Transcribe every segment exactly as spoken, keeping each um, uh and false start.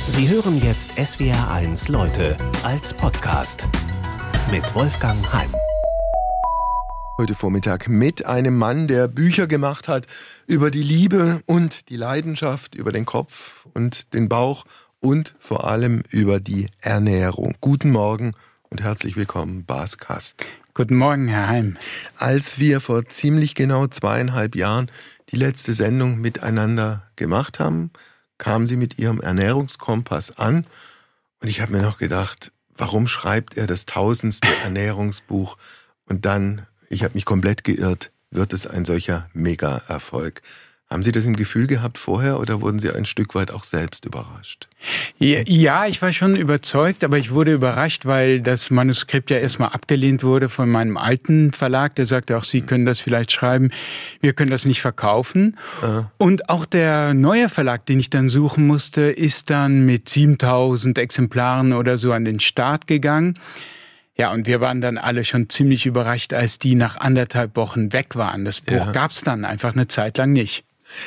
Sie hören jetzt S W R eins Leute als Podcast mit Wolfgang Heim. Heute Vormittag mit einem Mann, der Bücher gemacht hat über die Liebe und die Leidenschaft, über den Kopf und den Bauch und vor allem über die Ernährung. Guten Morgen und herzlich willkommen, Bas Kast. Guten Morgen, Herr Heim. Als wir vor ziemlich genau zweieinhalb Jahren die letzte Sendung miteinander gemacht haben, kam sie mit ihrem Ernährungskompass an und ich habe mir noch gedacht, warum schreibt er das tausendste Ernährungsbuch und dann, ich habe mich komplett geirrt, wird es ein solcher Mega-Erfolg. Haben Sie das im Gefühl gehabt vorher oder wurden Sie ein Stück weit auch selbst überrascht? Ja, ich war schon überzeugt, aber ich wurde überrascht, weil das Manuskript ja erstmal abgelehnt wurde von meinem alten Verlag. Der sagte auch, Sie können das vielleicht schreiben, wir können das nicht verkaufen. Aha. Und auch der neue Verlag, den ich dann suchen musste, ist dann mit siebentausend Exemplaren oder so an den Start gegangen. Ja, und wir waren dann alle schon ziemlich überrascht, als die nach anderthalb Wochen weg waren. Das Buch ja. gab es dann einfach eine Zeit lang nicht.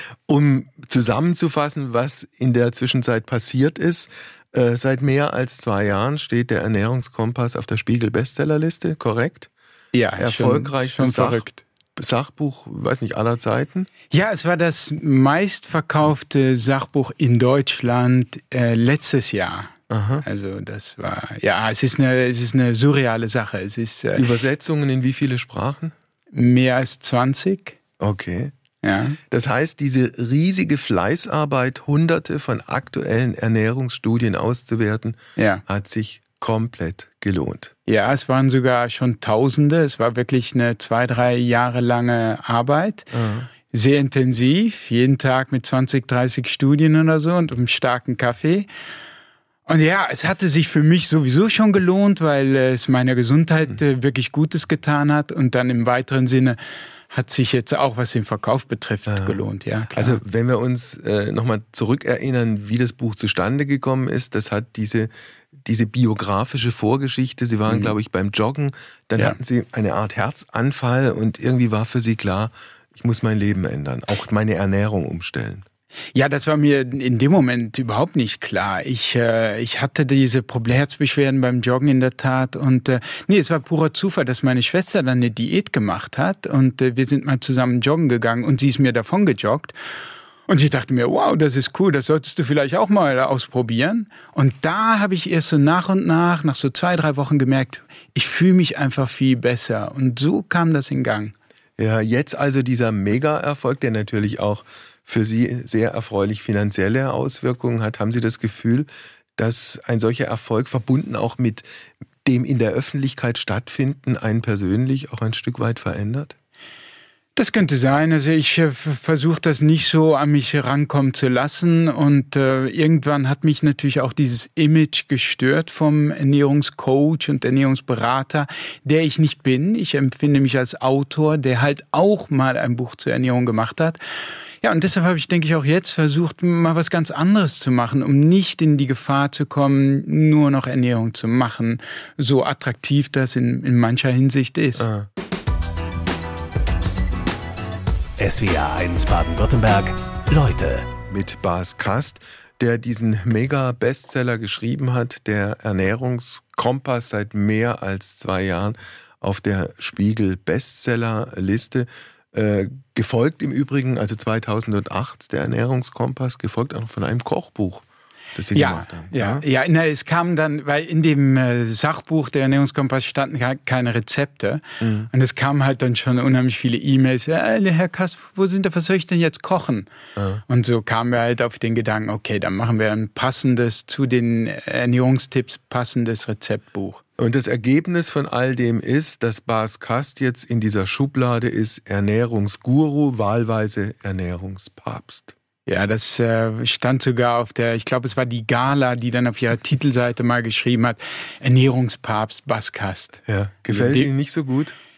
Um zusammenzufassen, was in der Zwischenzeit passiert ist, äh, seit mehr als zwei Jahren steht der Ernährungskompass auf der Spiegel-Bestsellerliste, korrekt? Ja, erfolgreichstes schon, schon Sach- verrückt. Sachbuch, weiß nicht, aller Zeiten? Ja, es war das meistverkaufte Sachbuch in Deutschland äh, letztes Jahr. Aha. Also das war, ja, es ist eine, es ist eine surreale Sache. Es ist äh, Übersetzungen in wie viele Sprachen? Mehr als zwanzig. Okay. Ja. Das heißt, diese riesige Fleißarbeit, hunderte von aktuellen Ernährungsstudien auszuwerten, ja. hat sich komplett gelohnt. Ja, es waren sogar schon Tausende. Es war wirklich eine zwei, drei Jahre lange Arbeit. Aha. Sehr intensiv, jeden Tag mit zwanzig, dreißig Studien oder so und einem starken Kaffee. Und ja, es hatte sich für mich sowieso schon gelohnt, weil es meiner Gesundheit mhm. wirklich Gutes getan hat und dann im weiteren Sinne hat sich jetzt auch, was den Verkauf betrifft, ja. gelohnt. Ja, klar. Also wenn wir uns äh, nochmal zurückerinnern, wie das Buch zustande gekommen ist, das hat diese, diese biografische Vorgeschichte. Sie waren, mhm. glaube ich, beim Joggen, dann ja. hatten Sie eine Art Herzanfall und irgendwie war für Sie klar, ich muss mein Leben ändern, auch meine Ernährung umstellen. Ja, das war mir in dem Moment überhaupt nicht klar. Ich äh, ich hatte diese Problem- Herzbeschwerden beim Joggen in der Tat und äh, nee, es war purer Zufall, dass meine Schwester dann eine Diät gemacht hat und äh, wir sind mal zusammen joggen gegangen und sie ist mir davon gejoggt. Und ich dachte mir, wow, das ist cool, das solltest du vielleicht auch mal ausprobieren. Und da habe ich erst so nach und nach, nach so zwei, drei Wochen gemerkt, ich fühle mich einfach viel besser. Und so kam das in Gang. Ja, jetzt also dieser Mega-Erfolg, der natürlich auch für Sie sehr erfreulich finanzielle Auswirkungen hat. Haben Sie das Gefühl, dass ein solcher Erfolg verbunden auch mit dem in der Öffentlichkeit stattfinden einen persönlich auch ein Stück weit verändert? Das könnte sein. Also ich äh, versuche das nicht so an mich herankommen zu lassen und äh, irgendwann hat mich natürlich auch dieses Image gestört vom Ernährungscoach und Ernährungsberater, der ich nicht bin. Ich empfinde mich als Autor, der halt auch mal ein Buch zur Ernährung gemacht hat. Ja, und deshalb habe ich, denke ich, auch jetzt versucht, mal was ganz anderes zu machen, um nicht in die Gefahr zu kommen, nur noch Ernährung zu machen, so attraktiv das in, in mancher Hinsicht ist. Ah. S W R eins Baden-Württemberg, Leute. Mit Bas Kast, der diesen Mega-Bestseller geschrieben hat, der Ernährungskompass seit mehr als zwei Jahren auf der Spiegel-Bestsellerliste. Äh, gefolgt im Übrigen, also zweitausendacht, der Ernährungskompass, gefolgt auch von einem Kochbuch, das Sie ja, gemacht haben. Ja, ja, ja, es kam dann, weil in dem äh, Sachbuch der Ernährungskompass standen keine Rezepte. Mhm. Und es kamen halt dann schon unheimlich viele E-Mails. Äh, Herr Kast, wo sind da, was soll ich denn jetzt kochen? Ja. Und so kamen wir halt auf den Gedanken, okay, dann machen wir ein passendes, zu den Ernährungstipps passendes Rezeptbuch. Und das Ergebnis von all dem ist, dass Bas Kast jetzt in dieser Schublade ist, Ernährungsguru, wahlweise Ernährungspapst. Ja, das äh, stand sogar auf der, ich glaube, es war die Gala, die dann auf ihrer Titelseite mal geschrieben hat, Ernährungspapst Bas Kast. Ja, gefällt die, Ihnen nicht so gut?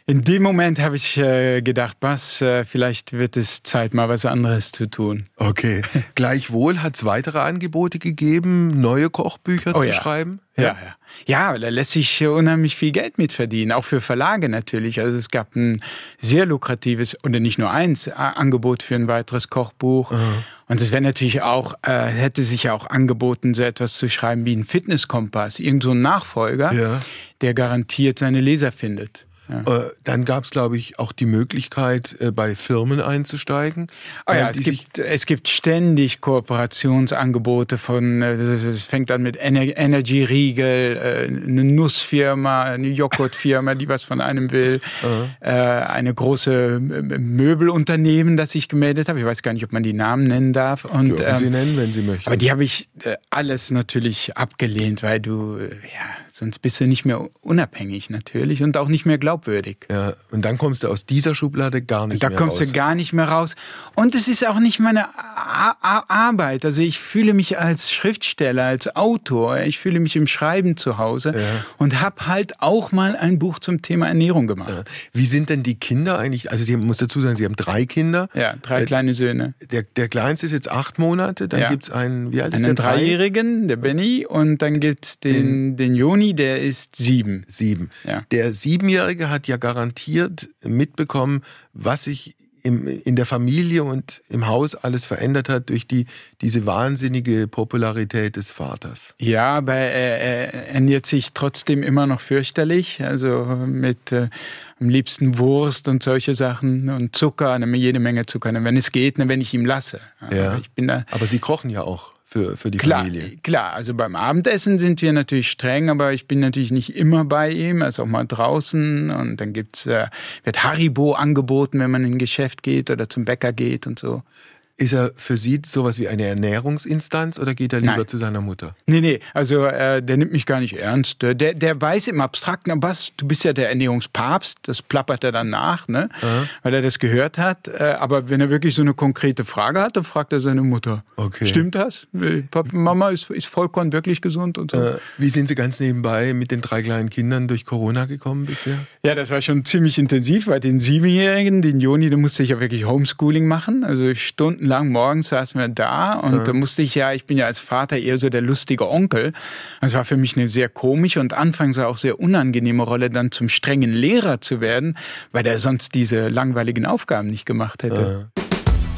In dem Moment habe ich äh, gedacht, was, äh, vielleicht wird es Zeit, mal was anderes zu tun. Okay. Gleichwohl hat es weitere Angebote gegeben, neue Kochbücher oh, zu ja. schreiben? Ja, ja. Ja, da lässt sich unheimlich viel Geld mit verdienen, auch für Verlage natürlich. Also es gab ein sehr lukratives, oder nicht nur eins, Angebot für ein weiteres Kochbuch. Mhm. Und es wäre natürlich auch, äh, hätte sich ja auch angeboten, so etwas zu schreiben wie ein Fitnesskompass, irgend so ein Nachfolger, ja. der garantiert seine Leser findet. Ja. Äh, dann gab es, glaube ich, auch die Möglichkeit, äh, bei Firmen einzusteigen. Oh ja, es gibt, es gibt ständig Kooperationsangebote von, es fängt an mit Ener- Energy Riegel, äh, eine Nussfirma, eine Joghurtfirma, die was von einem will, äh, eine große Möbelunternehmen, das ich gemeldet habe. Ich weiß gar nicht, ob man die Namen nennen darf. Und, Dürfen Sie ähm, nennen, wenn Sie möchten. Aber die habe ich äh, alles natürlich abgelehnt, weil du, äh, ja, sonst bist du nicht mehr unabhängig natürlich und auch nicht mehr glaubwürdig. Ja, und dann kommst du aus dieser Schublade gar nicht da mehr raus. Da kommst du gar nicht mehr raus. Und es ist auch nicht meine A- A- Arbeit. Also ich fühle mich als Schriftsteller, als Autor, ich fühle mich im Schreiben zu Hause ja. und habe halt auch mal ein Buch zum Thema Ernährung gemacht. Ja. Wie sind denn die Kinder eigentlich? Also Sie muss dazu sagen, Sie haben drei Kinder. Ja, drei äh, kleine Söhne. Der, der Kleinste ist jetzt acht Monate, dann ja. gibt es einen, wie alt ist einen der? Einen Dreijährigen, der Benny, und dann gibt es den, den, den Joni, der ist sieben. Sieben. Ja. Der Siebenjährige hat ja garantiert mitbekommen, was sich im, in der Familie und im Haus alles verändert hat durch die, diese wahnsinnige Popularität des Vaters. Ja, aber er, er ernährt sich trotzdem immer noch fürchterlich, also mit äh, am liebsten Wurst und solche Sachen und Zucker, eine, jede Menge Zucker, wenn es geht, wenn ich ihm lasse. Ja. Aber, ich bin da, aber Sie kochen ja auch. Für, für die klar, Familie. Klar, also beim Abendessen sind wir natürlich streng, aber ich bin natürlich nicht immer bei ihm, also auch mal draußen und dann gibt's, äh, wird Haribo angeboten, wenn man in ein Geschäft geht oder zum Bäcker geht und so. Ist er für Sie sowas wie eine Ernährungsinstanz oder geht er lieber Nein. zu seiner Mutter? Nee, nee, also äh, der nimmt mich gar nicht ernst. Der, der weiß im Abstrakten, aber was, du bist ja der Ernährungspapst, das plappert er dann nach, ne? Aha. Weil er das gehört hat. Äh, aber wenn er wirklich so eine konkrete Frage hat, dann fragt er seine Mutter. Okay. Stimmt das? Papa, Mama, ist, ist Vollkorn wirklich gesund und so? Äh, wie sind Sie ganz nebenbei mit den drei kleinen Kindern durch Corona gekommen bisher? Ja, das war schon ziemlich intensiv, weil den Siebenjährigen, den Joni, da musste ich ja wirklich Homeschooling machen, also Stunden lang morgens saßen wir da und ja. da musste ich ja, ich bin ja als Vater eher so der lustige Onkel. Das war für mich eine sehr komische und anfangs auch sehr unangenehme Rolle, dann zum strengen Lehrer zu werden, weil der sonst diese langweiligen Aufgaben nicht gemacht hätte. Ja.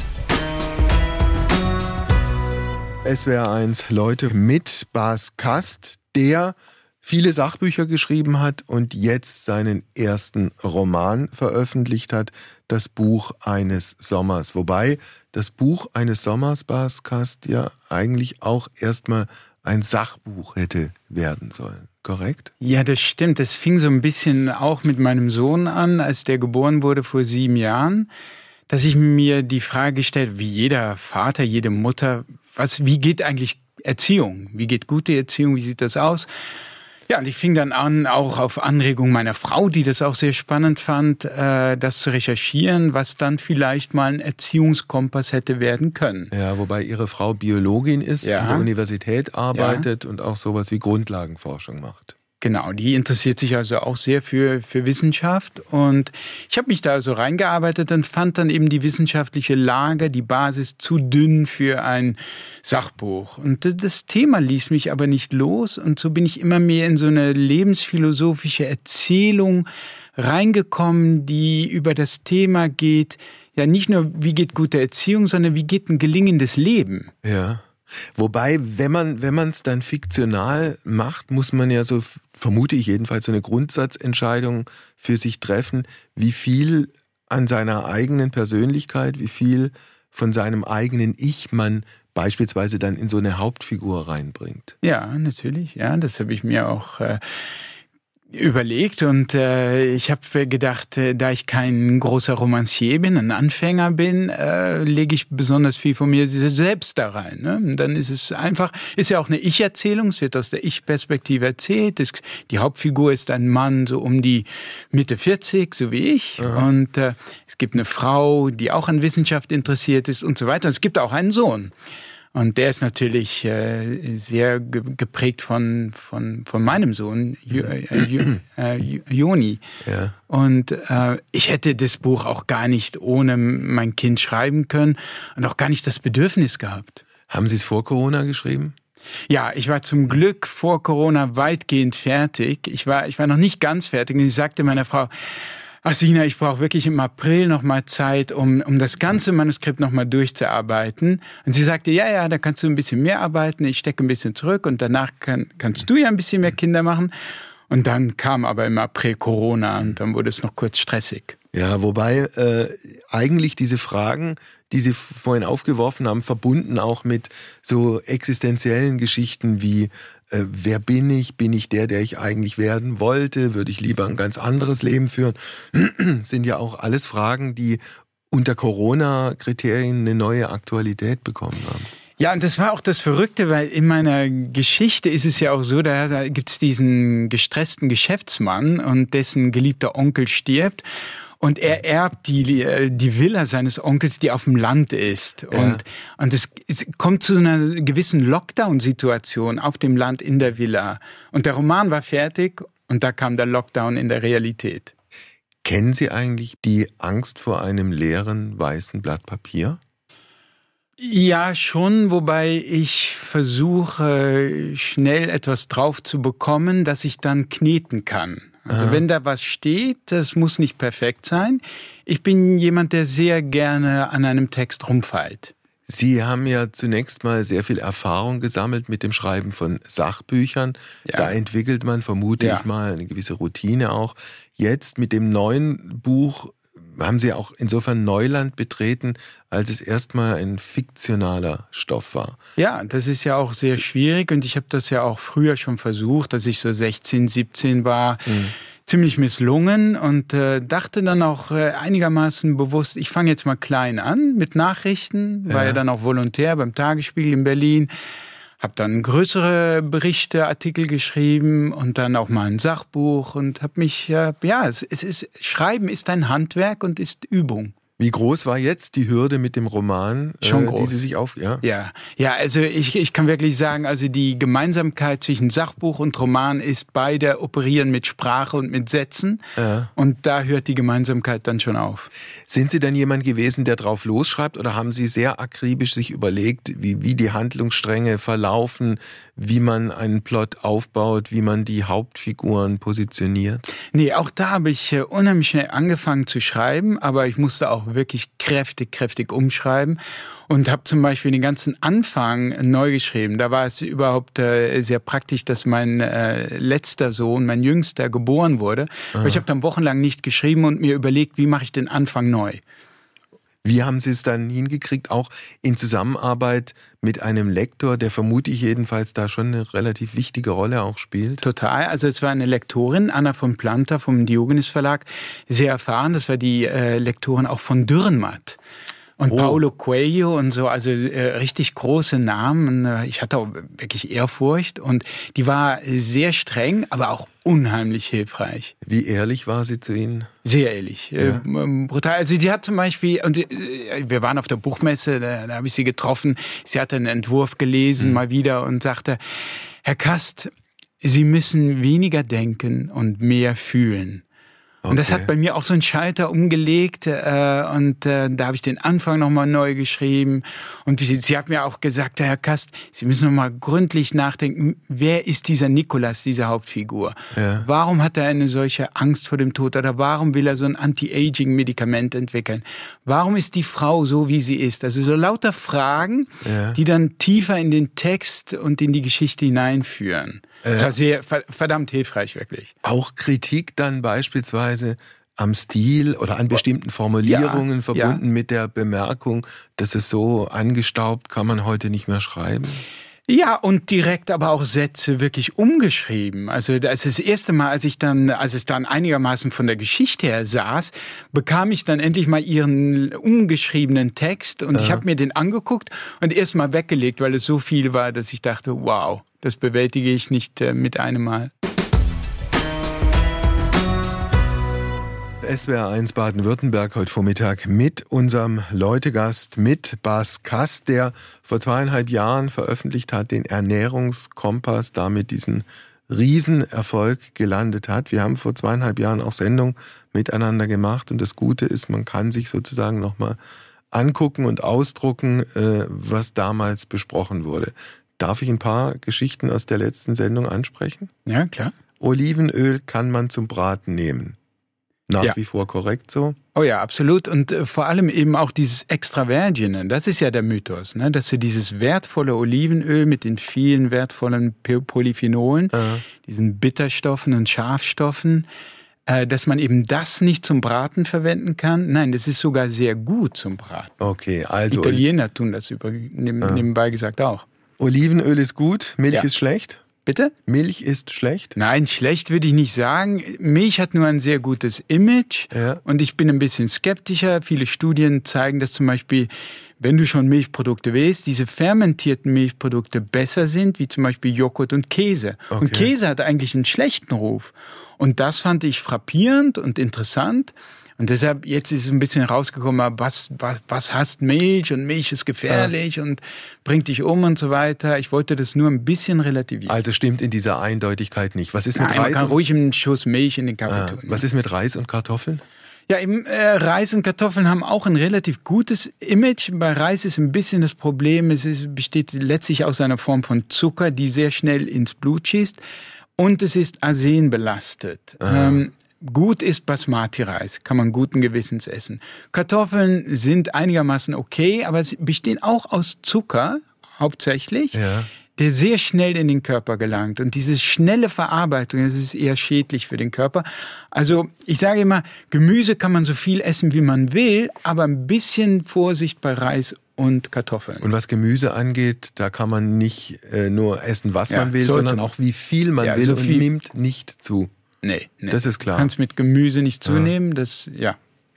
S W R eins Leute mit Bas Kast, der viele Sachbücher geschrieben hat und jetzt seinen ersten Roman veröffentlicht hat, das Buch eines Sommers. Wobei das Buch eines Sommers, Bas Kast, ja eigentlich auch erstmal ein Sachbuch hätte werden sollen. Korrekt? Ja, das stimmt. Das fing so ein bisschen auch mit meinem Sohn an, als der geboren wurde vor sieben Jahren, dass ich mir die Frage gestellt, wie jeder Vater, jede Mutter, was, wie geht eigentlich Erziehung? Wie geht gute Erziehung? Wie sieht das aus? Ja, und ich fing dann an, auch auf Anregung meiner Frau, die das auch sehr spannend fand, äh, das zu recherchieren, was dann vielleicht mal ein Erziehungskompass hätte werden können. Ja, wobei Ihre Frau Biologin ist, ja. an der Universität arbeitet ja. und auch sowas wie Grundlagenforschung macht. Genau, die interessiert sich also auch sehr für, für Wissenschaft und ich habe mich da so reingearbeitet und fand dann eben die wissenschaftliche Lage, die Basis zu dünn für ein Sachbuch. Und das Thema ließ mich aber nicht los und so bin ich immer mehr in so eine lebensphilosophische Erzählung reingekommen, die über das Thema geht, ja nicht nur wie geht gute Erziehung, sondern wie geht ein gelingendes Leben. Ja. Wobei, wenn man wenn man es dann fiktional macht, muss man ja so, vermute ich jedenfalls, so eine Grundsatzentscheidung für sich treffen, wie viel an seiner eigenen Persönlichkeit, wie viel von seinem eigenen Ich man beispielsweise dann in so eine Hauptfigur reinbringt. Ja, natürlich. Ja, das habe ich mir auch äh, überlegt und äh, ich habe gedacht, äh, da ich kein großer Romancier bin, ein Anfänger bin, äh, lege ich besonders viel von mir selbst da rein. Ne? Und dann ist es einfach, ist ja auch eine Ich-Erzählung, es wird aus der Ich-Perspektive erzählt. Es, die Hauptfigur ist ein Mann so um die Mitte vierzig, so wie ich. Aha. Und äh, es gibt eine Frau, die auch an Wissenschaft interessiert ist und so weiter. Und es gibt auch einen Sohn. Und der ist natürlich äh, sehr ge- geprägt von, von, von meinem Sohn, Ju, äh, Ju, äh, Joni. Ja. Und äh, ich hätte das Buch auch gar nicht ohne mein Kind schreiben können und auch gar nicht das Bedürfnis gehabt. Haben Sie es vor Corona geschrieben? Ja, ich war zum Glück vor Corona weitgehend fertig. Ich war, ich war noch nicht ganz fertig. Und ich sagte meiner Frau, ach Sina, ich brauche wirklich im April noch mal Zeit, um, um das ganze Manuskript noch mal durchzuarbeiten. Und sie sagte, ja, ja, da kannst du ein bisschen mehr arbeiten. Ich stecke ein bisschen zurück und danach kann, kannst du ja ein bisschen mehr Kinder machen. Und dann kam aber im April Corona und dann wurde es noch kurz stressig. Ja, wobei äh, eigentlich diese Fragen, die Sie vorhin aufgeworfen haben, verbunden auch mit so existenziellen Geschichten wie äh, wer bin ich? Bin ich der, der ich eigentlich werden wollte? Würde ich lieber ein ganz anderes Leben führen? Sind ja auch alles Fragen, die unter Corona-Kriterien eine neue Aktualität bekommen haben. Ja, und das war auch das Verrückte, weil in meiner Geschichte ist es ja auch so, da, da gibt's diesen gestressten Geschäftsmann und dessen geliebter Onkel stirbt. Und er erbt die, die Villa seines Onkels, die auf dem Land ist. Ja. Und, und es, es kommt zu einer gewissen Lockdown-Situation auf dem Land in der Villa. Und der Roman war fertig und da kam der Lockdown in der Realität. Kennen Sie eigentlich die Angst vor einem leeren weißen Blatt Papier? Ja, schon, wobei ich versuche, schnell etwas drauf zu bekommen, das ich dann kneten kann. Also Aha. wenn da was steht, das muss nicht perfekt sein. Ich bin jemand, der sehr gerne an einem Text rumfeilt. Sie haben ja zunächst mal sehr viel Erfahrung gesammelt mit dem Schreiben von Sachbüchern. Ja. Da entwickelt man, vermute ja. ich mal, eine gewisse Routine auch. Jetzt mit dem neuen Buch haben Sie auch insofern Neuland betreten, als es erstmal ein fiktionaler Stoff war. Ja, das ist ja auch sehr schwierig und ich habe das ja auch früher schon versucht, als ich so sechzehn, siebzehn war, mhm. ziemlich misslungen und äh, dachte dann auch äh, einigermaßen bewusst, ich fange jetzt mal klein an mit Nachrichten, ja. war ja dann auch Volontär beim Tagesspiegel in Berlin. Habe dann größere Berichte, Artikel geschrieben und dann auch mal ein Sachbuch und habe mich, ja, es, es ist, Schreiben ist ein Handwerk und ist Übung. Wie groß war jetzt die Hürde mit dem Roman, Schon äh, groß. die Sie sich auf... Ja, ja, ja also ich, ich kann wirklich sagen, also die Gemeinsamkeit zwischen Sachbuch und Roman ist, beide operieren mit Sprache und mit Sätzen. Ja. Und da hört die Gemeinsamkeit dann schon auf. Sind Sie denn jemand gewesen, der drauf losschreibt oder haben Sie sehr akribisch sich überlegt, wie, wie die Handlungsstränge verlaufen, wie man einen Plot aufbaut, wie man die Hauptfiguren positioniert? Nee, auch da habe ich äh, unheimlich schnell angefangen zu schreiben, aber ich musste auch wirklich kräftig, kräftig umschreiben und habe zum Beispiel den ganzen Anfang neu geschrieben. Da war es überhaupt äh, sehr praktisch, dass mein äh, letzter Sohn, mein Jüngster, geboren wurde. Ah. Aber ich habe dann wochenlang nicht geschrieben und mir überlegt, wie mache ich den Anfang neu. Wie haben Sie es dann hingekriegt, auch in Zusammenarbeit mit einem Lektor, der vermute ich jedenfalls da schon eine relativ wichtige Rolle auch spielt? Total. Also es war eine Lektorin, Anna von Planta vom Diogenes Verlag, sehr erfahren. Das war die äh, Lektorin auch von Dürrenmatt. Und oh. Paulo Coelho und so, also äh, richtig große Namen. Ich hatte auch wirklich Ehrfurcht und die war sehr streng, aber auch unheimlich hilfreich. Wie ehrlich war sie zu Ihnen? Sehr ehrlich, ja. äh, brutal. Also die hat zum Beispiel, und äh, wir waren auf der Buchmesse, da, da habe ich sie getroffen, sie hatte einen Entwurf gelesen, mhm. mal wieder und sagte, Herr Kast, Sie müssen weniger denken und mehr fühlen. Okay. Und das hat bei mir auch so einen Schalter umgelegt äh, und äh, da habe ich den Anfang nochmal neu geschrieben und sie, sie hat mir auch gesagt, Herr Kast, Sie müssen nochmal gründlich nachdenken, wer ist dieser Nikolas, diese Hauptfigur? Ja. Warum hat er eine solche Angst vor dem Tod oder warum will er so ein Anti-Aging-Medikament entwickeln? Warum ist die Frau so, wie sie ist? Also so lauter Fragen, ja. die dann tiefer in den Text und in die Geschichte hineinführen. Das war sehr verdammt hilfreich, wirklich. Auch Kritik dann beispielsweise am Stil oder an bestimmten Formulierungen ja, verbunden ja. mit der Bemerkung, dass es so angestaubt, kann man heute nicht mehr schreiben? Ja, und direkt aber auch Sätze wirklich umgeschrieben. Also das ist das erste Mal, als ich dann, als es dann einigermaßen von der Geschichte her saß, bekam ich dann endlich mal ihren umgeschriebenen Text und ja. ich habe mir den angeguckt und erst mal weggelegt, weil es so viel war, dass ich dachte, wow, das bewältige ich nicht äh, mit einem Mal. S W R eins Baden-Württemberg heute Vormittag mit unserem Leutegast, mit Bas Kast, der vor zweieinhalb Jahren veröffentlicht hat, den Ernährungskompass, damit diesen Riesenerfolg gelandet hat. Wir haben vor zweieinhalb Jahren auch Sendungen miteinander gemacht und das Gute ist, man kann sich sozusagen nochmal angucken und ausdrucken, was damals besprochen wurde. Darf ich ein paar Geschichten aus der letzten Sendung ansprechen? Ja, klar. Olivenöl kann man zum Braten nehmen. Nach ja. wie vor korrekt so? Oh ja, absolut. Und äh, vor allem eben auch dieses Extra Virgin, das ist ja der Mythos, ne? Dass du dieses wertvolle Olivenöl mit den vielen wertvollen Polyphenolen, äh. diesen Bitterstoffen und Schafstoffen, äh, dass man eben das nicht zum Braten verwenden kann. Nein, das ist sogar sehr gut zum Braten. Okay, also... Italiener tun das über, neben, äh. nebenbei gesagt auch. Olivenöl ist gut, Milch ja. ist schlecht? Bitte? Milch ist schlecht? Nein, schlecht würde ich nicht sagen. Milch hat nur ein sehr gutes Image ja. und ich bin ein bisschen skeptischer. Viele Studien zeigen, dass zum Beispiel, wenn du schon Milchprodukte wählst, diese fermentierten Milchprodukte besser sind, wie zum Beispiel Joghurt und Käse. Okay. Und Käse hat eigentlich einen schlechten Ruf. Und das fand ich frappierend und interessant. Und deshalb, jetzt ist es ein bisschen rausgekommen, was, was, was hasst Milch und Milch ist gefährlich ja. und bringt dich um und so weiter. Ich wollte das nur ein bisschen relativieren. Also stimmt in dieser Eindeutigkeit nicht. Was ist mit Nein, Reis? Man kann ruhig einen Schuss Milch in den Kaffee ah, tun. Was ist mit Reis und Kartoffeln? Ja, eben, äh, Reis und Kartoffeln haben auch ein relativ gutes Image. Bei Reis ist ein bisschen das Problem, es ist, besteht letztlich aus einer Form von Zucker, die sehr schnell ins Blut schießt. Und es ist arsenbelastet. Ähm, Gut ist Basmati-Reis, kann man guten Gewissens essen. Kartoffeln sind einigermaßen okay, aber sie bestehen auch aus Zucker, hauptsächlich, ja. der sehr schnell in den Körper gelangt. Und diese schnelle Verarbeitung, das ist eher schädlich für den Körper. Also ich sage immer, Gemüse kann man so viel essen, wie man will, aber ein bisschen Vorsicht bei Reis und Kartoffeln. Und was Gemüse angeht, da kann man nicht äh, nur essen, was ja, man will, sondern auch wie viel man ja, will so und viel nimmt nicht zu. Nee, nee, das ist klar. Du kannst mit Gemüse nicht zunehmen, das, ja.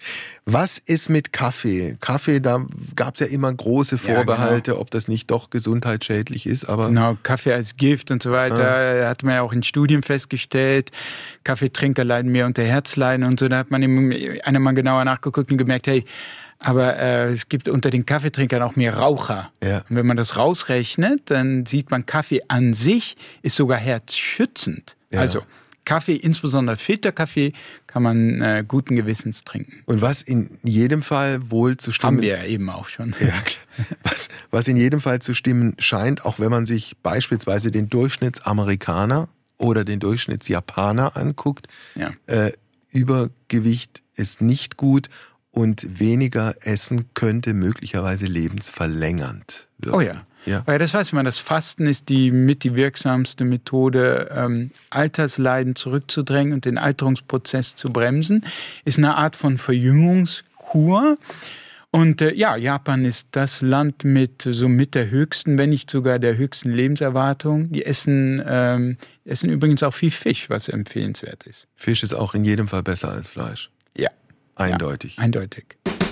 Was ist mit Kaffee? Kaffee, da gab es ja immer große Vorbehalte, ja, genau. ob das nicht doch gesundheitsschädlich ist, aber... Genau, Kaffee als Gift und so weiter, ah. hat man ja auch in Studien festgestellt. Kaffeetrinker leiden mehr unter Herzleiden und so, da hat man eben einer mal genauer nachgeguckt und gemerkt, hey, aber äh, es gibt unter den Kaffeetrinkern auch mehr Raucher. Ja. Und wenn man das rausrechnet, dann sieht man, Kaffee an sich ist sogar herzschützend. Ja. Also Kaffee, insbesondere Filterkaffee, kann man äh, guten Gewissens trinken. Und was in jedem Fall wohl zu stimmen... Haben wir ja eben auch schon. Ja, was, was in jedem Fall zu stimmen scheint, auch wenn man sich beispielsweise den Durchschnittsamerikaner oder den Durchschnittsjapaner anguckt, ja. äh, Übergewicht ist nicht gut und weniger Essen könnte möglicherweise lebensverlängernd wirken. Oh ja. Ja. Weil das weiß man, das Fasten ist die mit die wirksamste Methode, ähm, Altersleiden zurückzudrängen und den Alterungsprozess zu bremsen. Ist eine Art von Verjüngungskur. Und äh, ja, Japan ist das Land mit so mit der höchsten, wenn nicht sogar der höchsten Lebenserwartung. Die essen, ähm, essen übrigens auch viel Fisch, was empfehlenswert ist. Fisch ist auch in jedem Fall besser als Fleisch. Ja. Eindeutig. Ja, eindeutig.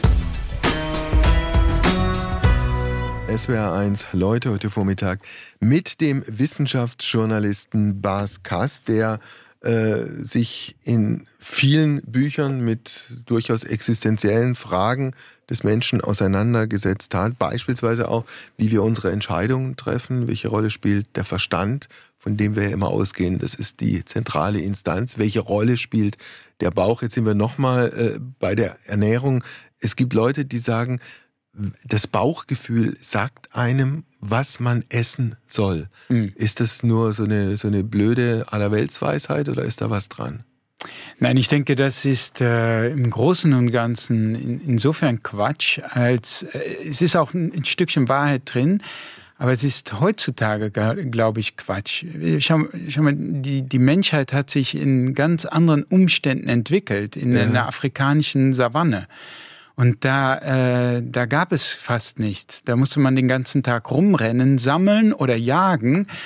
S W R eins Leute heute Vormittag mit dem Wissenschaftsjournalisten Bas Kast, der äh, sich in vielen Büchern mit durchaus existenziellen Fragen des Menschen auseinandergesetzt hat. Beispielsweise auch, wie wir unsere Entscheidungen treffen, welche Rolle spielt der Verstand, von dem wir ja immer ausgehen. Das ist die zentrale Instanz. Welche Rolle spielt der Bauch? Jetzt sind wir nochmal äh, bei der Ernährung. Es gibt Leute, die sagen, das Bauchgefühl sagt einem, was man essen soll. Mhm. Ist das nur so eine, so eine blöde Allerweltsweisheit oder ist da was dran? Nein, ich denke, das ist äh, im Großen und Ganzen in, insofern Quatsch, als äh, es ist auch ein, ein Stückchen Wahrheit drin, aber es ist heutzutage, glaube ich, Quatsch. Schau, schau mal, die, die Menschheit hat sich in ganz anderen Umständen entwickelt, in ja. einer afrikanischen Savanne. Und da, äh, da gab es fast nichts. Da musste man den ganzen Tag rumrennen, sammeln oder jagen.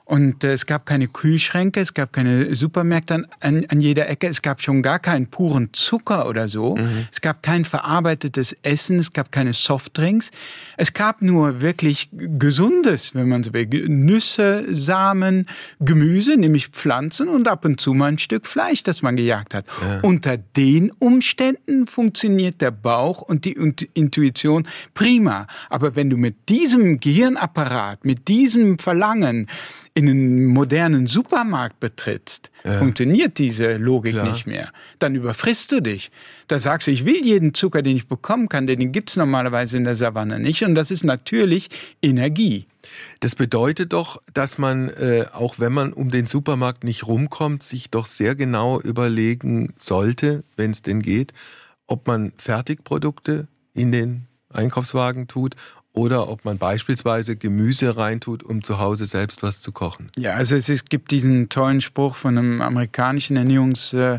Und äh, es gab keine Kühlschränke, es gab keine Supermärkte an, an, an jeder Ecke, es gab schon gar keinen puren Zucker oder so. Mhm. Es gab kein verarbeitetes Essen, es gab keine Softdrinks. Es gab nur wirklich Gesundes, wenn man so will. Nüsse, Samen, Gemüse, nämlich Pflanzen und ab und zu mal ein Stück Fleisch, das man gejagt hat. Ja. Unter den Umständen funktioniert der Bauch und die Intuition prima. Aber wenn du mit diesem Gehirnapparat, mit diesem Verlangen in einen modernen Supermarkt betrittst, ja. funktioniert diese Logik Klar. nicht mehr. Dann überfrisst du dich. Da sagst du, ich will jeden Zucker, den ich bekommen kann, denn den gibt's normalerweise in der Savanne nicht. Und das ist natürlich Energie. Das bedeutet doch, dass man, äh, auch wenn man um den Supermarkt nicht rumkommt, sich doch sehr genau überlegen sollte, wenn es denn geht, ob man Fertigprodukte in den Einkaufswagen tut oder ob man beispielsweise Gemüse reintut, um zu Hause selbst was zu kochen. Ja, also es, es gibt diesen tollen Spruch von einem amerikanischen Ernährungsmann,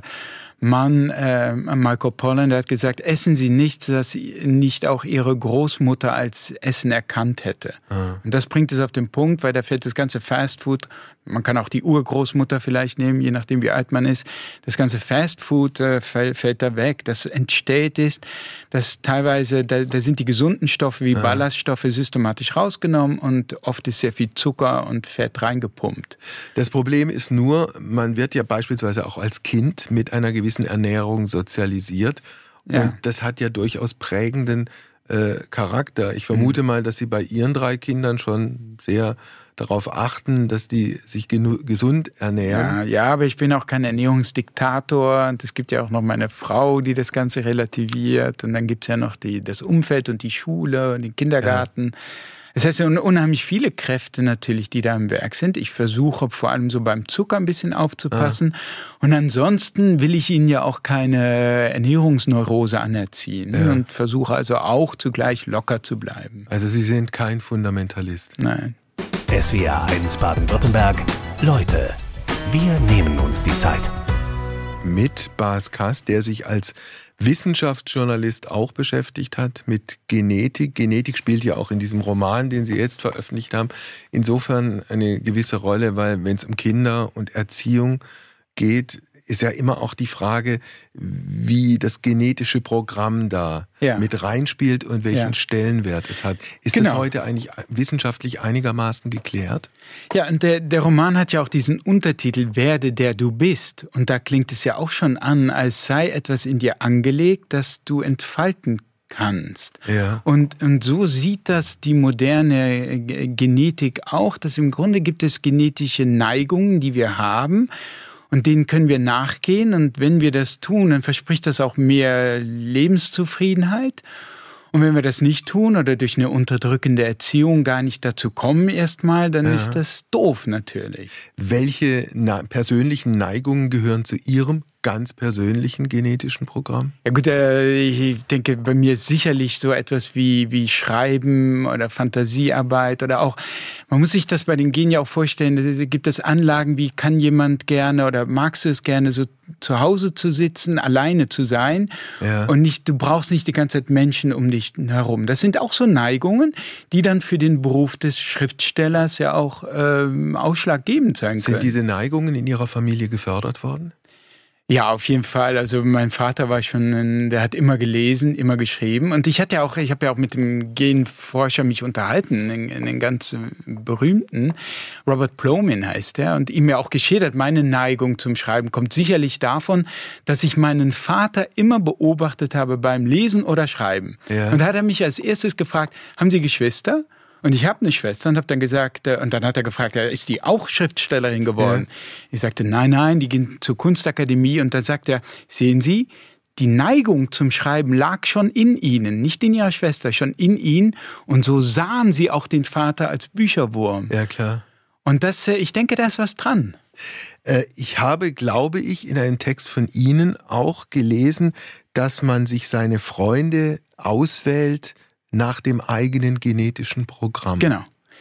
äh, Michael Pollan, der hat gesagt, essen Sie nichts, das nicht auch Ihre Großmutter als Essen erkannt hätte. Ah. Und das bringt es auf den Punkt, weil da fällt das ganze Fastfood, man kann auch die Urgroßmutter vielleicht nehmen, je nachdem wie alt man ist, das ganze Fastfood äh, fällt, fällt da weg, das entstellt ist, dass teilweise, da, da sind die gesunden Stoffe wie ah. Ballaststoffe systematisch rausgenommen und oft ist sehr viel Zucker und Fett reingepumpt. Das Problem ist nur, man wird ja beispielsweise auch als Kind mit einer gewissen Ernährung sozialisiert und ja. das hat ja durchaus prägenden äh, Charakter. Ich vermute mhm. mal, dass Sie bei Ihren drei Kindern schon sehr darauf achten, dass die sich genu- gesund ernähren. Ja, ja, aber ich bin auch kein Ernährungsdiktator und es gibt ja auch noch meine Frau, die das Ganze relativiert und dann gibt es ja noch die, das Umfeld und die Schule und den Kindergarten. Ja. Das heißt, ja unheimlich viele Kräfte natürlich, die da im Werk sind. Ich versuche vor allem so beim Zucker ein bisschen aufzupassen. Ah. Und ansonsten will ich Ihnen ja auch keine Ernährungsneurose anerziehen. Ja. Und versuche also auch zugleich locker zu bleiben. Also Sie sind kein Fundamentalist? Nein. S W R eins Baden-Württemberg. Leute, wir nehmen uns die Zeit. Mit Bas Kass, der sich als Wissenschaftsjournalist auch beschäftigt hat mit Genetik. Genetik spielt ja auch in diesem Roman, den Sie jetzt veröffentlicht haben, insofern eine gewisse Rolle, weil wenn es um Kinder und Erziehung geht, ist ja immer auch die Frage, wie das genetische Programm da ja. mit reinspielt und welchen ja. Stellenwert es hat. Ist genau. das heute eigentlich wissenschaftlich einigermaßen geklärt? Ja, und der, der Roman hat ja auch diesen Untertitel Werde, der du bist. Und da klingt es ja auch schon an, als sei etwas in dir angelegt, das du entfalten kannst. Ja. Und, und so sieht das die moderne Genetik auch, dass im Grunde gibt es genetische Neigungen, die wir haben. Und denen können wir nachgehen. Und wenn wir das tun, dann verspricht das auch mehr Lebenszufriedenheit. Und wenn wir das nicht tun oder durch eine unterdrückende Erziehung gar nicht dazu kommen erstmal, dann ja. ist das doof natürlich. Welche na- persönlichen Neigungen gehören zu Ihrem ganz persönlichen genetischen Programm? Ja gut, äh, ich denke, bei mir ist sicherlich so etwas wie, wie Schreiben oder Fantasiearbeit oder auch, man muss sich das bei den Genen ja auch vorstellen, da gibt es Anlagen, wie kann jemand gerne oder magst du es gerne, so zu Hause zu sitzen, alleine zu sein ja. und nicht, du brauchst nicht die ganze Zeit Menschen um dich herum. Das sind auch so Neigungen, die dann für den Beruf des Schriftstellers ja auch ähm, ausschlaggebend sein können. Sind diese Neigungen in Ihrer Familie gefördert worden? Ja, auf jeden Fall. Also mein Vater war schon, ein, der hat immer gelesen, immer geschrieben. Und ich hatte ja auch, ich habe ja auch mit dem Genforscher mich unterhalten, einen ganz berühmten, Robert Plomin heißt der, und ihm ja auch geschildert, meine Neigung zum Schreiben kommt sicherlich davon, dass ich meinen Vater immer beobachtet habe beim Lesen oder Schreiben. Ja. Und da hat er mich als erstes gefragt, haben Sie Geschwister? Und ich habe eine Schwester und habe dann gesagt, und dann hat er gefragt, ist die auch Schriftstellerin geworden? Ja. Ich sagte, nein, nein, die ging zur Kunstakademie. Und dann sagt er, sehen Sie, die Neigung zum Schreiben lag schon in Ihnen, nicht in Ihrer Schwester, schon in Ihnen. Und so sahen Sie auch den Vater als Bücherwurm. Ja, klar. Und das, ich denke, da ist was dran. Ich habe, glaube ich, in einem Text von Ihnen auch gelesen, dass man sich seine Freunde auswählt nach dem eigenen genetischen Programm. Genau.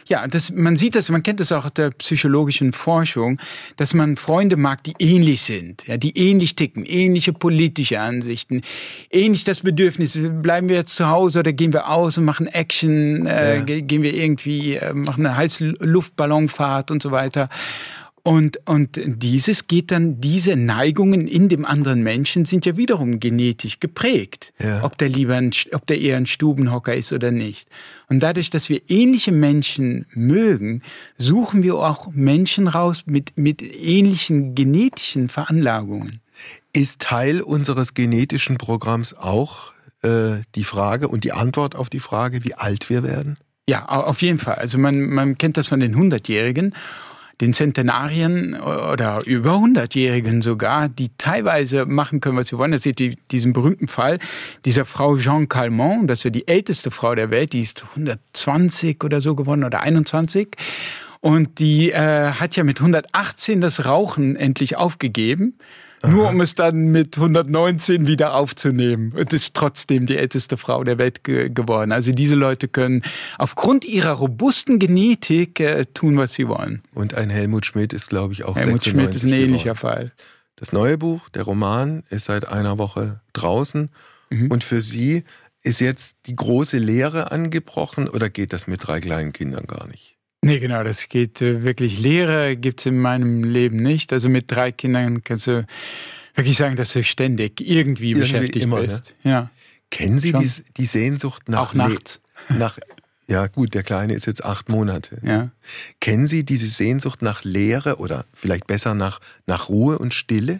Ja, das, man sieht das, man kennt das auch aus der psychologischen Forschung, dass man Freunde mag, die ähnlich sind, ja, die ähnlich ticken, ähnliche politische Ansichten, ähnlich das Bedürfnis, bleiben wir jetzt zu Hause oder gehen wir aus und machen Action, äh, ja. gehen wir irgendwie, äh, machen eine Heißluftballonfahrt und so weiter. Und, und dieses geht dann, diese Neigungen in dem anderen Menschen sind ja wiederum genetisch geprägt. Ja. Ob der lieber, ein, ob der eher ein Stubenhocker ist oder nicht. Und dadurch, dass wir ähnliche Menschen mögen, suchen wir auch Menschen raus mit, mit ähnlichen genetischen Veranlagungen. Ist Teil unseres genetischen Programms auch äh, die Frage und die Antwort auf die Frage, wie alt wir werden? Ja, auf jeden Fall. Also man, man kennt das von den Hundertjährigen. Den Centenarien oder über hundertjährigen sogar, die teilweise machen können, was sie wollen. Das ist die, diesen berühmten Fall dieser Frau Jeanne Calment, das ist ja die älteste Frau der Welt, die ist hundertzwanzig oder so geworden oder einundzwanzig. Und die äh, hat ja mit hundertachtzehn das Rauchen endlich aufgegeben. Aha. Nur um es dann mit hundertneunzehn wieder aufzunehmen. Und ist trotzdem die älteste Frau der Welt ge- geworden. Also diese Leute können aufgrund ihrer robusten Genetik äh, tun, was sie wollen. Und ein Helmut Schmidt ist, glaube ich, auch Helmut Schmidt ist ein ähnlicher Fall. Das neue Buch, der Roman, ist seit einer Woche draußen. Mhm. Und für Sie ist jetzt die große Lehre angebrochen oder geht das mit drei kleinen Kindern gar nicht? Nee, genau, das geht äh, wirklich. Lehre gibt es in meinem Leben nicht. Also mit drei Kindern kannst du wirklich sagen, dass du ständig irgendwie, irgendwie beschäftigt immer, bist. Ne? Ja. Kennen Sie die, die Sehnsucht nach... Auch nachts. Le- nach, ja gut, der Kleine ist jetzt acht Monate. Ja. Kennen Sie diese Sehnsucht nach Leere oder vielleicht besser nach, nach Ruhe und Stille?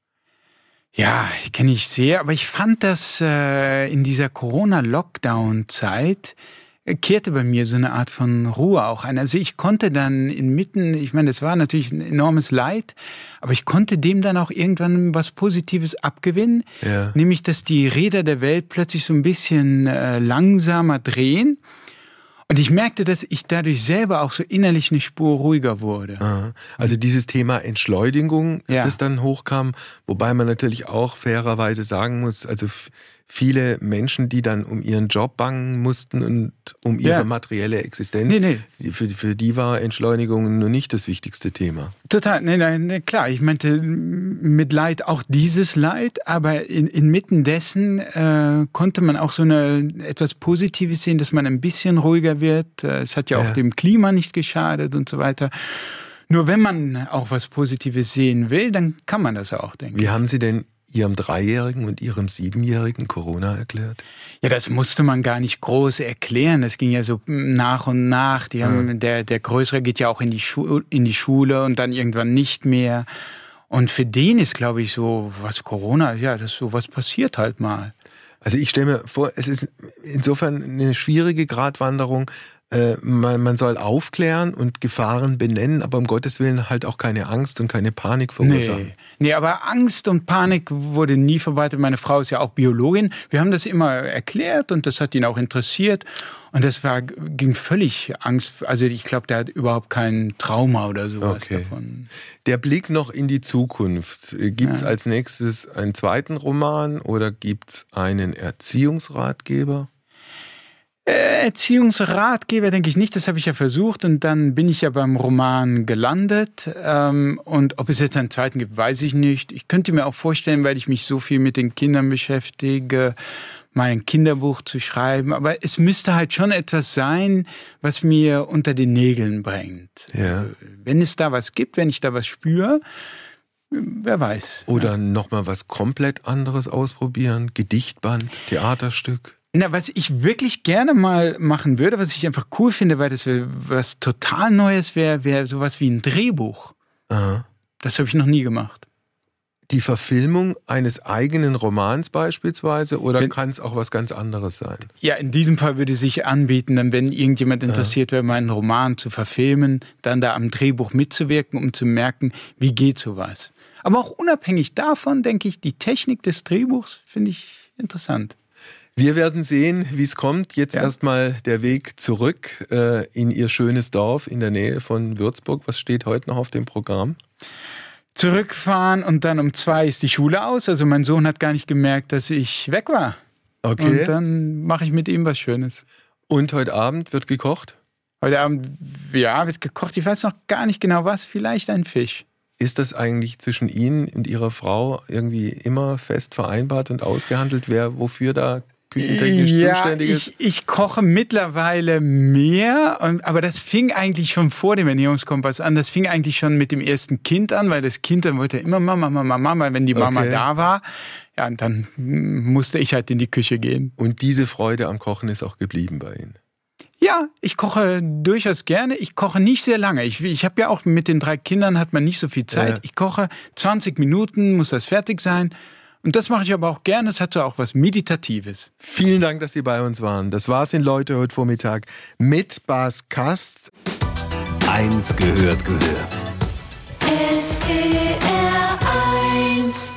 Ja, kenne ich sehr. Aber ich fand das äh, in dieser Corona-Lockdown-Zeit... kehrte bei mir so eine Art von Ruhe auch ein. Also ich konnte dann inmitten, ich meine, das war natürlich ein enormes Leid, aber ich konnte dem dann auch irgendwann was Positives abgewinnen, ja. Nämlich, dass die Räder der Welt plötzlich so ein bisschen äh, langsamer drehen. Und ich merkte, dass ich dadurch selber auch so innerlich eine Spur ruhiger wurde. Aha. Also dieses Thema Entschleunigung, ja. das dann hochkam, wobei man natürlich auch fairerweise sagen muss, also viele Menschen, die dann um ihren Job bangen mussten und um ihre ja. materielle Existenz, nee, nee. Für, für die war Entschleunigung nur nicht das wichtigste Thema. Total, nein, nein, nee, klar, ich meinte mit Leid auch dieses Leid, aber in, inmitten dessen äh, konnte man auch so eine etwas Positives sehen, dass man ein bisschen ruhiger wird. Es hat ja auch ja. dem Klima nicht geschadet und so weiter. Nur wenn man auch was Positives sehen will, dann kann man das auch, denke ich. Wie haben Sie denn Ihrem Dreijährigen und Ihrem Siebenjährigen Corona erklärt? Ja, das musste man gar nicht groß erklären. Das ging ja so nach und nach. Die haben, ja. der, der Größere geht ja auch in die, Schu- in die Schule und dann irgendwann nicht mehr. Und für den ist, glaube ich, so, was Corona, ja, das so was passiert halt mal. Also ich stelle mir vor, es ist insofern eine schwierige Gratwanderung. Man, man soll aufklären und Gefahren benennen, aber um Gottes Willen halt auch keine Angst und keine Panik verursachen. Nee, nee, aber Angst und Panik wurde nie verbreitet. Meine Frau ist ja auch Biologin. Wir haben das immer erklärt und das hat ihn auch interessiert. Und das war, ging völlig Angst. Also ich glaube, der hat überhaupt kein Trauma oder sowas okay. davon. Der Blick noch in die Zukunft. Gibt es ja. als nächstes einen zweiten Roman oder gibt es einen Erziehungsratgeber? Erziehungsratgeber denke ich nicht, das habe ich ja versucht und dann bin ich ja beim Roman gelandet und ob es jetzt einen zweiten gibt, weiß ich nicht. Ich könnte mir auch vorstellen, weil ich mich so viel mit den Kindern beschäftige, mal ein Kinderbuch zu schreiben, aber es müsste halt schon etwas sein, was mir unter den Nägeln bringt. Ja. Wenn es da was gibt, wenn ich da was spüre, wer weiß. Oder ja. nochmal was komplett anderes ausprobieren, Gedichtband, Theaterstück. Na, was ich wirklich gerne mal machen würde, was ich einfach cool finde, weil das was total Neues wäre, wäre sowas wie ein Drehbuch. Aha. Das habe ich noch nie gemacht. Die Verfilmung eines eigenen Romans beispielsweise oder kann es auch was ganz anderes sein? Ja, in diesem Fall würde es sich anbieten, dann wenn irgendjemand interessiert wäre, meinen Roman zu verfilmen, dann da am Drehbuch mitzuwirken, um zu merken, wie geht sowas. Aber auch unabhängig davon, denke ich, die Technik des Drehbuchs finde ich interessant. Wir werden sehen, wie es kommt. Jetzt ja. erstmal der Weg zurück äh, in Ihr schönes Dorf in der Nähe von Würzburg. Was steht heute noch auf dem Programm? Zurückfahren und dann um zwei ist die Schule aus. Also mein Sohn hat gar nicht gemerkt, dass ich weg war. Okay. Und dann mache ich mit ihm was Schönes. Und heute Abend wird gekocht? Heute Abend, ja, wird gekocht. Ich weiß noch gar nicht genau was. Vielleicht ein Fisch. Ist das eigentlich zwischen Ihnen und Ihrer Frau irgendwie immer fest vereinbart und ausgehandelt, wer wofür da küchentechnisch ja, zuständig ist? Ich, ich koche mittlerweile mehr, und, aber das fing eigentlich schon vor dem Ernährungskompass an. Das fing eigentlich schon mit dem ersten Kind an, weil das Kind dann wollte immer Mama, Mama, Mama, wenn die Mama okay. da war. Ja, und dann musste ich halt in die Küche gehen. Und diese Freude am Kochen ist auch geblieben bei Ihnen? Ja, ich koche durchaus gerne. Ich koche nicht sehr lange. Ich, ich habe ja auch mit den drei Kindern hat man nicht so viel Zeit. Ja. Ich koche zwanzig Minuten, muss das fertig sein. Und das mache ich aber auch gerne. Es hat so auch was Meditatives. Vielen Dank, dass Sie bei uns waren. Das war's in Leute heute Vormittag mit Bas Kast. Eins gehört gehört. S W R eins